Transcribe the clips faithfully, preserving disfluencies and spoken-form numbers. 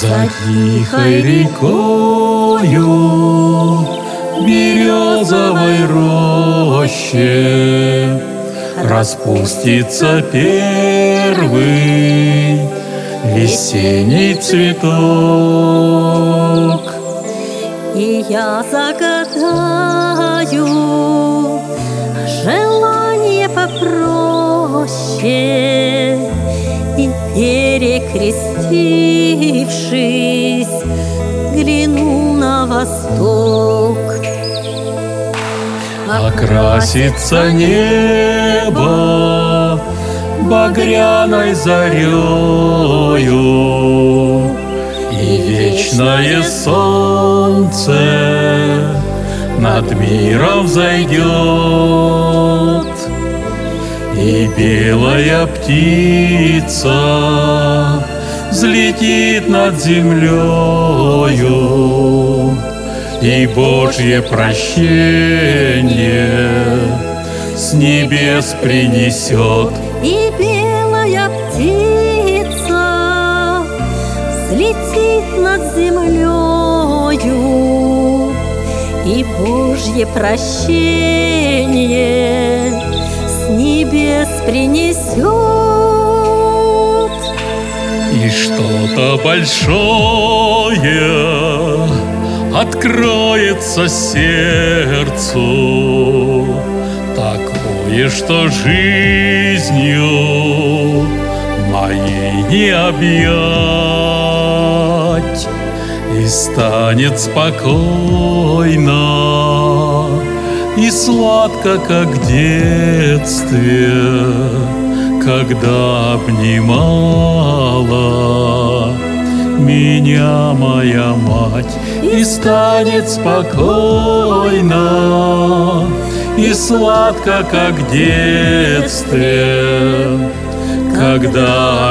За тихой рекою березовой роще распустится первый весенний цветок. И я загадаю желание попроще, и, перекрестившись, гляну на восток. Окрасится небо багряной зарею, и вечное солнце над миром взойдет, и белая птица взлетит над землею, и Божье прощение с небес принесет. И белая птица взлетит над землею, и Божье прощение с небес принесет. И что-то большое откроется сердцу, такое, что жизнью моей не объять, и станет спокойно и сладко, как в детстве, когда обнимала меня моя мать. И станет спокойно и сладко, как в детстве, когда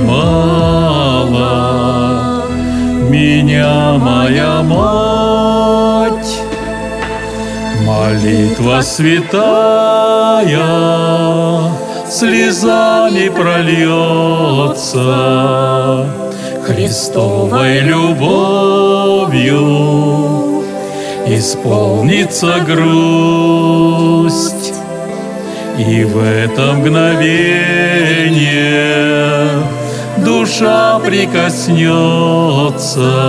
обнимала меня моя мать. Молитва святая слезами прольется, Христовой любовью исполнится грусть, и в это мгновение душа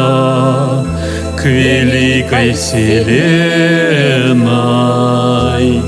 прикоснется к великой вселенной.